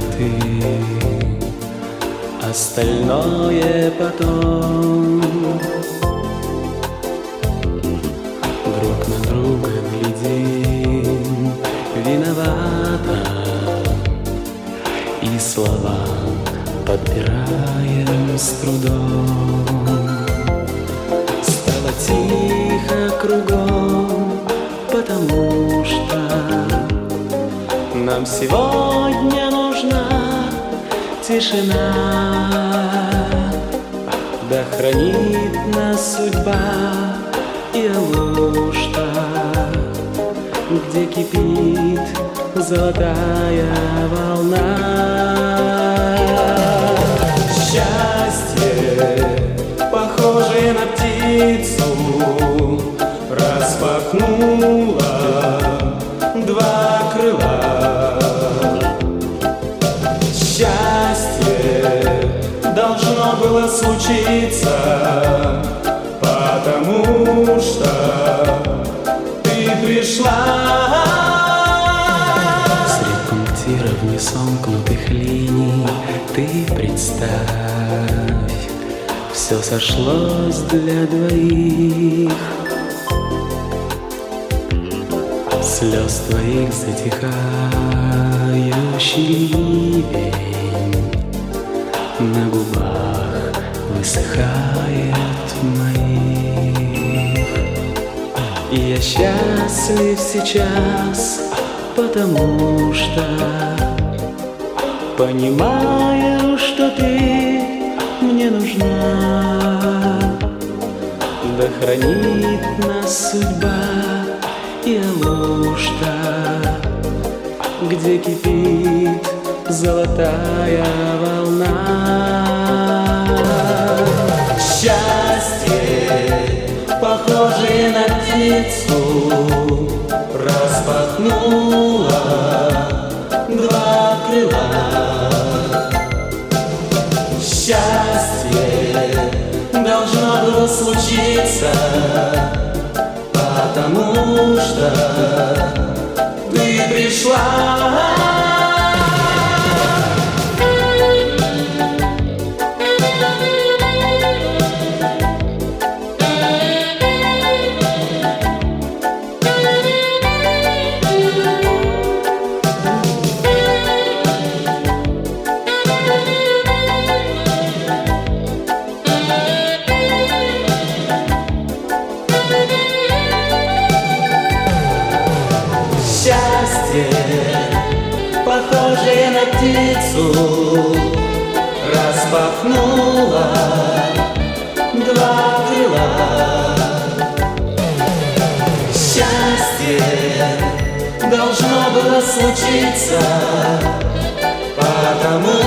ты, остальное потом. Друг на друга глядим виновато и слова подбираем с трудом. Стало тихо кругом, потому что нам сегодня нужна тишина. Да хранит нас судьба и Алушта, где кипит золотая волна. Счастье, похожее на птицу, распахнуло два крыла. Счастье должно было случиться, потому что ты пришла. Средь пунктиров несомкнутых линий ты представь, все сошлось для двоих. Слез твоих затихающий ливень на губах высыхает моих. И я счастлив сейчас, потому что понимаю, что ты мне нужна. Да хранит нас судьба и Алушта, где кипит золотая волна. Счастье, похожее на птицу, распахнуло два крыла. Счастье должно было случиться, потому что ты пришла. Счастье, похожее на птицу, распахнуло два крыла. Счастье должно было случиться, потому